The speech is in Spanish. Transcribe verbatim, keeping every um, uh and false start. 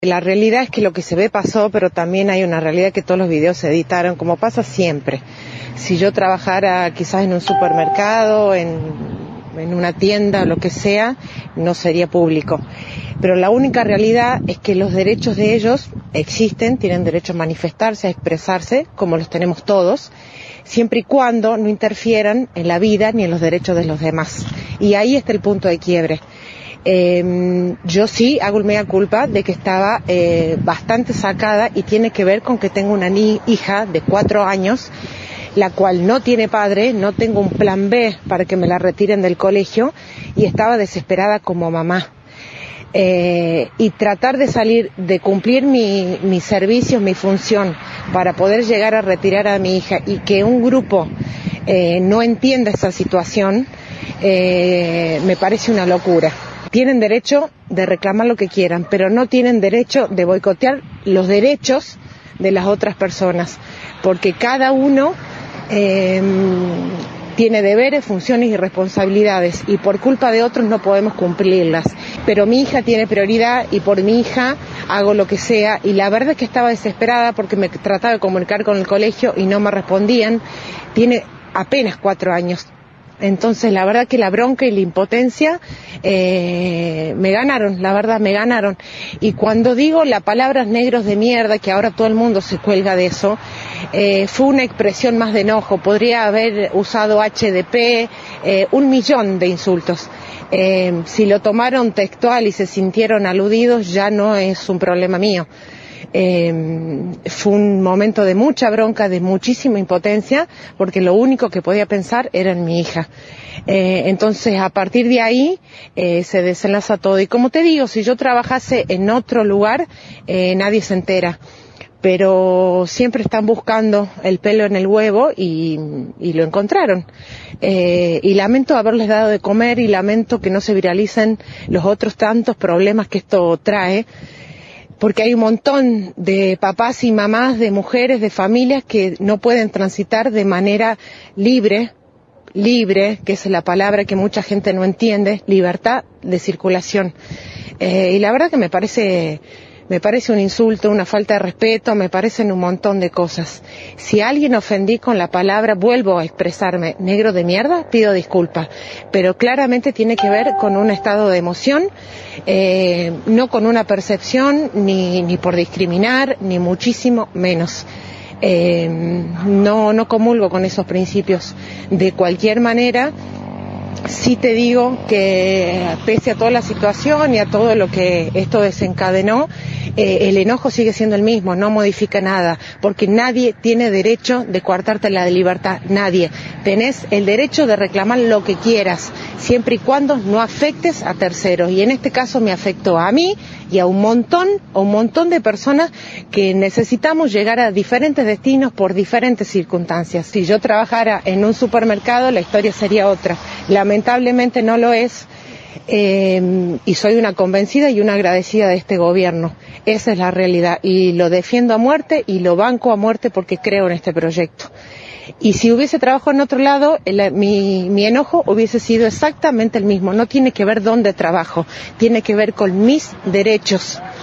La realidad es que lo que se ve pasó, pero también hay una realidad que todos los videos se editaron, como pasa siempre. Si yo trabajara quizás en un supermercado, en, en una tienda o lo que sea, no sería público. Pero la única realidad es que los derechos de ellos existen, tienen derecho a manifestarse, a expresarse, como los tenemos todos, siempre y cuando no interfieran en la vida ni en los derechos de los demás. Y ahí está el punto de quiebre. Eh, yo sí hago el mea culpa de que estaba eh, bastante sacada y tiene que ver con que tengo una ni hija de cuatro años, la cual no tiene padre, no tengo un plan B para que me la retiren del colegio y estaba desesperada como mamá. Eh, y tratar de salir, de cumplir mi, mis servicios, mi función para poder llegar a retirar a mi hija y que un grupo eh, no entienda esa situación, eh, me parece una locura. Tienen derecho de reclamar lo que quieran, pero no tienen derecho de boicotear los derechos de las otras personas, porque cada uno eh, tiene deberes, funciones y responsabilidades, y por culpa de otros no podemos cumplirlas. Pero mi hija tiene prioridad y por mi hija hago lo que sea, y la verdad es que estaba desesperada porque me trataba de comunicar con el colegio y no me respondían. Tiene apenas cuatro años. Entonces la verdad que la bronca y la impotencia eh, me ganaron, la verdad me ganaron. Y cuando digo la palabra negros de mierda, que ahora todo el mundo se cuelga de eso, eh, fue una expresión más de enojo. Podría haber usado H D P, eh, un millón de insultos. Eh, si lo tomaron textual y se sintieron aludidos, ya no es un problema mío. Eh, fue un momento de mucha bronca, de muchísima impotencia, porque lo único que podía pensar era en mi hija. Eh, entonces, a partir de ahí, eh, se desenlaza todo. Y como te digo, si yo trabajase en otro lugar, eh, nadie se entera. Pero siempre están buscando el pelo en el huevo y, y lo encontraron. Eh, y lamento haberles dado de comer y lamento que no se viralicen los otros tantos problemas que esto trae, porque hay un montón de papás y mamás, de mujeres, de familias que no pueden transitar de manera libre, libre, que es la palabra que mucha gente no entiende, libertad de circulación. Eh, y la verdad que me parece... Me parece un insulto, una falta de respeto, me parecen un montón de cosas. Si a alguien ofendí con la palabra, vuelvo a expresarme, negro de mierda, pido disculpas. Pero claramente tiene que ver con un estado de emoción, eh, no con una percepción, ni, ni por discriminar, ni muchísimo menos. Eh, no, no comulgo con esos principios. De cualquier manera, sí te digo que pese a toda la situación y a todo lo que esto desencadenó, eh, el enojo sigue siendo el mismo, no modifica nada, porque nadie tiene derecho de coartarte la libertad, nadie. Tenés el derecho de reclamar lo que quieras, siempre y cuando no afectes a terceros, y en este caso me afectó a mí y a un montón, a un montón de personas que necesitamos llegar a diferentes destinos por diferentes circunstancias. Si yo trabajara en un supermercado, la historia sería otra. Lamentablemente no lo es, eh, y soy una convencida y una agradecida de este gobierno. Esa es la realidad, y lo defiendo a muerte y lo banco a muerte porque creo en este proyecto. Y si hubiese trabajado en otro lado, el, mi, mi enojo hubiese sido exactamente el mismo. No tiene que ver dónde trabajo, tiene que ver con mis derechos.